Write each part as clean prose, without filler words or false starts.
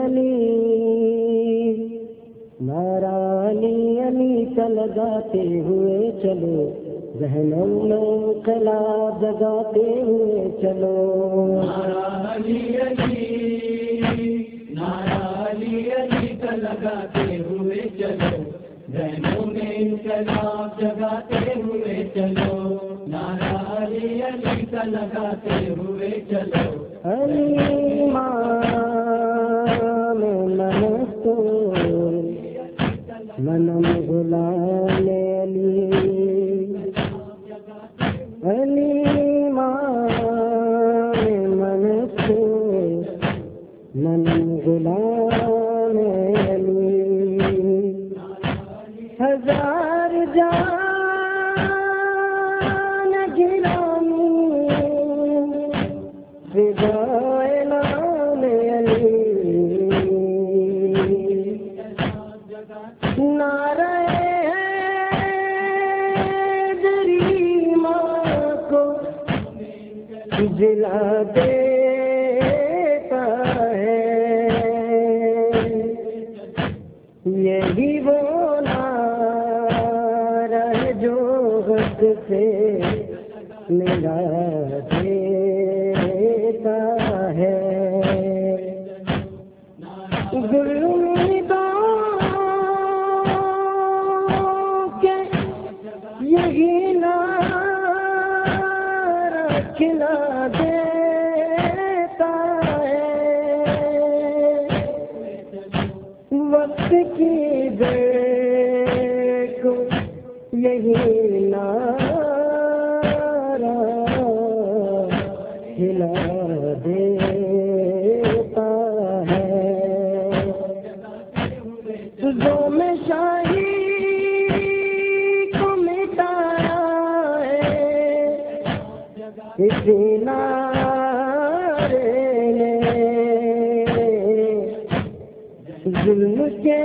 علی نعرہ علی علی کا لگاتے ہوئے چلو، ذہنوں میں انقلاب جگاتے ہوئے چلو، نعرہ علی علی نعرہ علی علی کا لگاتے ہوئے چلو، ذہنوں میں انقلاب جگاتے ہوئے چلو، نعرہ علی علی کا لگاتے ہوئے چلو، علی امام منصور منم غلام علی، علی امام منصور منم غلام علی، ہزار جان گرامی فدائے نام علی، نعرہ حیدری ماں کو جلا دیتا ہے، یہی وہ نعرہ ہے جو حق سے ملا دیتا ہے، یہی نعرہ کھلا دیتا ہے، وقت کی بے کو یہی نعرہ کھلا دیتا ہے، ظلم شاہی اسی نعرے نے، ظلم کے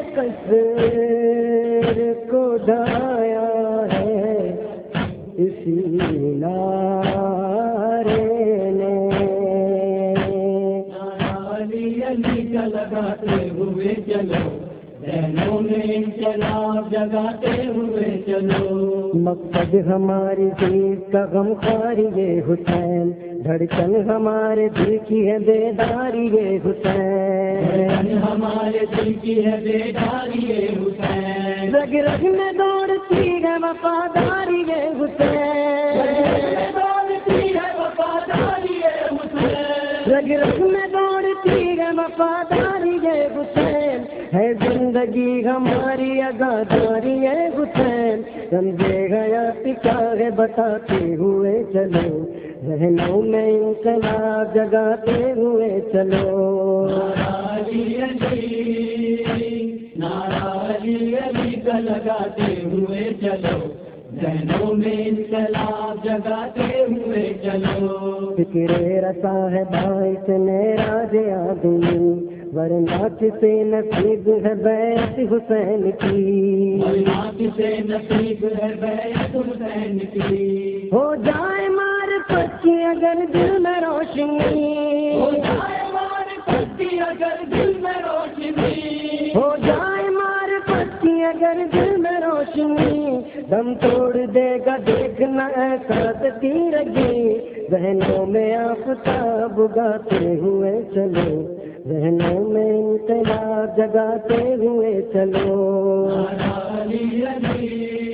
قصر کو ڈھایا ہے، اسی نعرے نے، نعرہ علی علی کا لگاتے ہوئے چلو، ذہنوں میں انقلاب جگاتے ہوئے چلو، مقصد ہماری دل کا غمخواری یہ حسین، دھڑکن ہمارے دل کی ہے بیداری یہ حسین، ہمارے دل کی ہے بیداری یہ حسین، رگ رگ میں دوڑتی ہے وفاداری یہ حسین، دوڑتی ہے وفاداری یہ حسین، رگ رگ میں دوڑتی ہے وفاداری یہ حسین، ہے زندگی ہماری عزاداری ہے حسین، سمجھے گیا کیا ہے بتاتے ہوئے چلو، ذہنوں میں انقلاب جگاتے ہوئے چلو، نعرہ علی علی نعرہ علی علی کا لگاتے ہوئے چلو، ذہنوں میں انقلاب جگاتے ہوئے چلو، فکر رسا ہے باعث معراج آدمی، ورنہ کسے نصیب ہے بیعت حسین کی، ورنہ کسے نصیب ہے بیعت حسین کی، ہو جائے معرفت کی اگر دل میں روشنی، ہو جائے معرفت کی اگر دل میں روشنی، ہو جائے معرفت کی اگر دل میں روشنی، دم توڑ دے گا دیکھنا ایسا تیرگی، ذہنوں میں آفتاب اگاتے ہوئے چلو، ذہنوں میں انقلاب جگاتے ہوئے چلو، نعرہ علی علی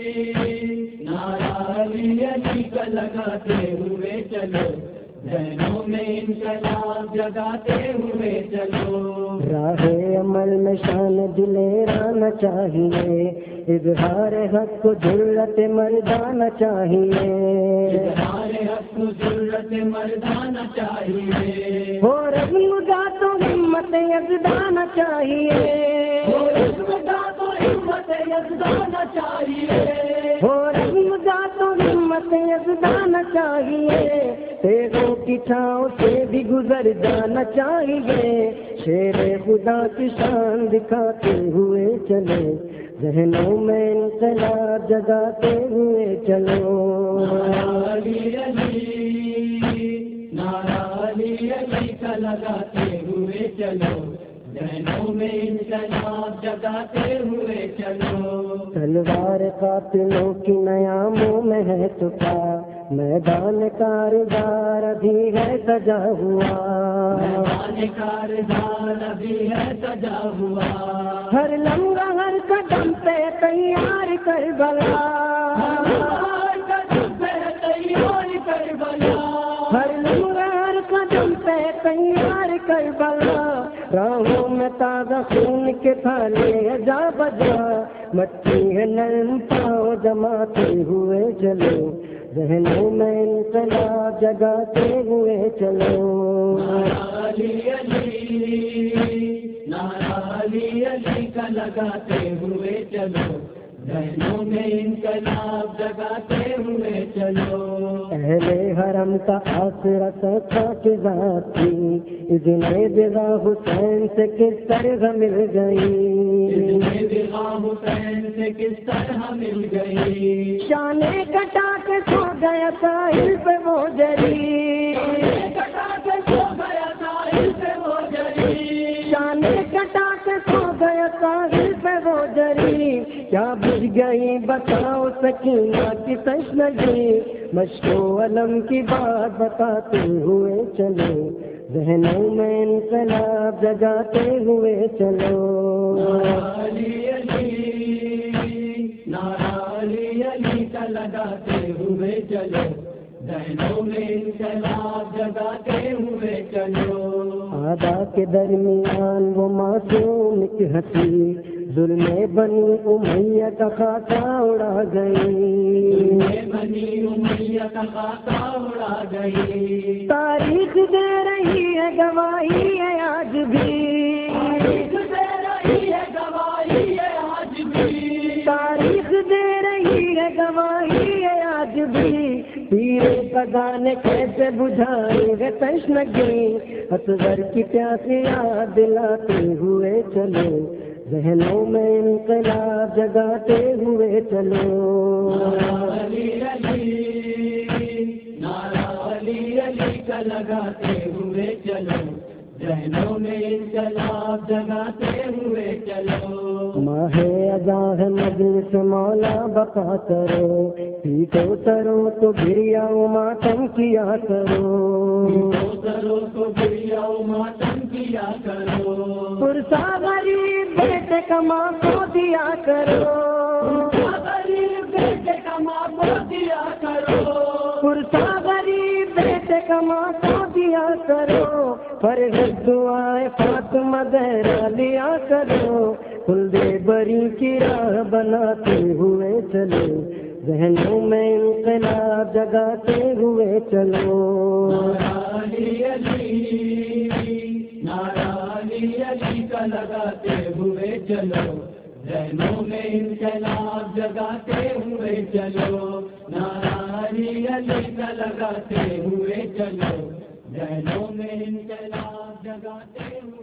نعرہ علی علی کا لگاتے ہوئے چلو، ذہنوں میں انقلاب جگاتے ہوئے چلو، راہ عمل میں شان دلیرانا چاہیے، اظہار حق کو جرأت مردانہ چاہیے، اظہار حق کو جرأت مردانہ چاہیے، ہو رزم کا تو ہمت یزدانہ چاہیے، ہو رزم کا تو ہمت یزدانہ چاہیے، ہو رزم کا تو ہمت یزدانہ چاہیے، تیغوں کی چھاؤں سے بھی گزر جانا چاہیے، شیر خدا کی شان دکھاتے ہوئے چلے، ذہنوں میں انقلاب جگاتے ہوئے چلو، نعرہ علی علی نعرہ علی علی کا لگاتے ہوئے چلو، ذہنوں میں انقلاب جگاتے ہوئے چلو، تلوار قاتلوں کی نیاموں میں ہے چھپا، میدان کارزار ابھی ہے سجا ہوا، میدان کارزار ابھی ہے سجا ہوا، ہر لمحہ ہر قدم پہ تیار کربلا، ہر قدم پہ تیار کربلا، ہر لمحہ ہر قدم پہ تیار کربلا، راہوں میں تازہ خون کے تھالے جا بجا، مٹی ہے نرم پاؤں جماتے ہوئے چلو، ذہنوں میں انقلاب جگاتے ہوئے چلو، نعرہ علی علی، نعرہ علی علی کا لگاتے ہوئے چلو، ذہنوں میں انقلاب جگاتے ہوئے چلو، اہل حرم کا آسرا تھا کہ ذات تھی، اذن بغا حسین سے کس طرح مل گئی، بغا حسین سے کس طرح مل گئی، شانے کٹا کے سو گیا ساحل پہ وہ جری، کٹا کے سو گیا ساحل پہ وہ جری، شانے کٹا کے سو گیا ساحل پہ وہ جری، کیا بجھ گئی بتاؤ سکینہ کی تشنگی، مشق و علم کی بات بتاتے ہوئے چلو، ذہنوں میں انقلاب جگاتے ہوئے چلو، نعرہ علی علی، نعرہ علی علی کا لگاتے ہوئے چلو، ذہنوں میں انقلاب جگاتے ہوئے چلو، آدھا کے درمیان وہ معصوم کی ہنسی، ظلم بنی امیہ کا خاکہ اڑا گئی، بنی امیہ کا خاکہ اڑا گئی، تاریخ دے رہی ہے گواہی ہے آج بھی، تاریخ دے رہی ہے گواہی ہے آج بھی، تاریخ دے رہی ہے گواہی ہے آج بھی، پیرے پگان کیسے بجھائیں گے تشنگی، اصغر کی پیاسی یاد دلاتے ہوئے چلو، ذہنوں میں انقلاب جگاتے ہوئے چلو، نعرہ علی علی، نعرہ علی علی کا لگاتے ہوئے چلو، ذہنوں میں انقلاب جگاتے ہوئے چلو، ماہ اذاں مجلس مولا بقا کرو، پیٹو سرو تو گریاؤ ماتم کیا کرو، کرو تو گریا ماتم کیا کرو، پرسا غریب بیٹے کا ماں کو دیا کرو، غریب بیٹے کا ماں کو دیا کرو، پرسا غریب بیٹے کا ماں کو دیا کرو، فرغت دعائیں فاطمہ زہرا لیا کرو، خلد بری کی راہ بناتے ہوئے چلو، ذہنوں میں انقلاب جگاتے ہوئے چلو، نعرہ علی علی، نعرہ علی علی کا لگاتے ہوئے چلو، ذہنوں میں انقلاب جگاتے ہوئے چلو، نعرہ علی علی کا لگاتے ہوئے چلو، ذہنوں میں انقلاب جگاتے ہوئے